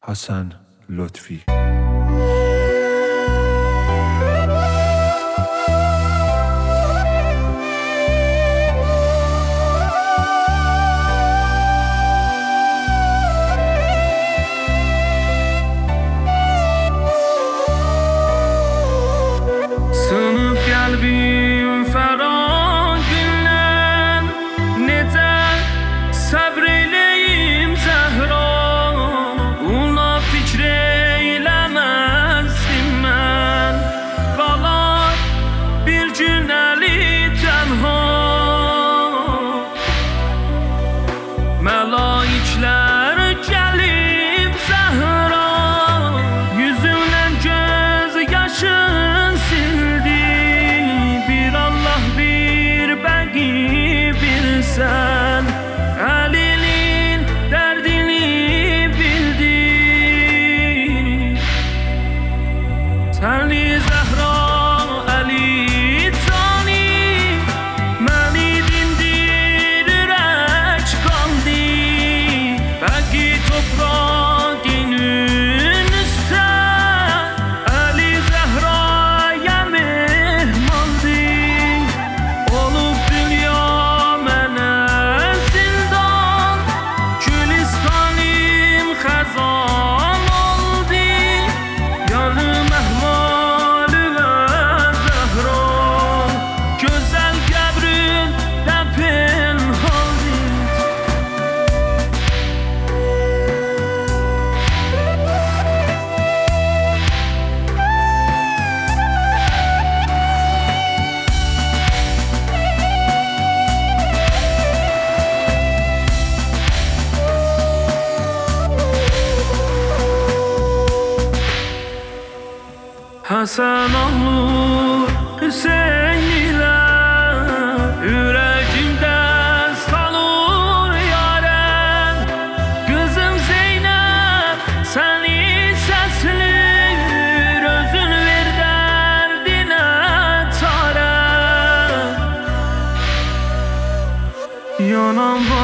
Hasan Lotfi. Sınıp kalbim ferah gündən necə səbr eləyim Zəhra, ona fikr eyləməzdim mən, qalar bir gün əli tənha. Mələiklər gəlib Zəhra, yüzündən göz yaşın sildi, bir Allah bir bəqi bilsən, əlinin dərdini bildi. Səni Zəhra əli cani, məni dindirir ək qaldı, bəqi toprağın üstə, əli Zəhraya mehmandı. Olub dünya mənə zindan, gülistanım xəzan oldu, yanım əhvalı və Zəhra, gözəl qəbrin də pinhandı. Hasan oğlu Hüseyin ilə ürəyimdə salur yarəm, qızım Zeynəb səni səsləyir, özün ver dərdinə çarə. Yanam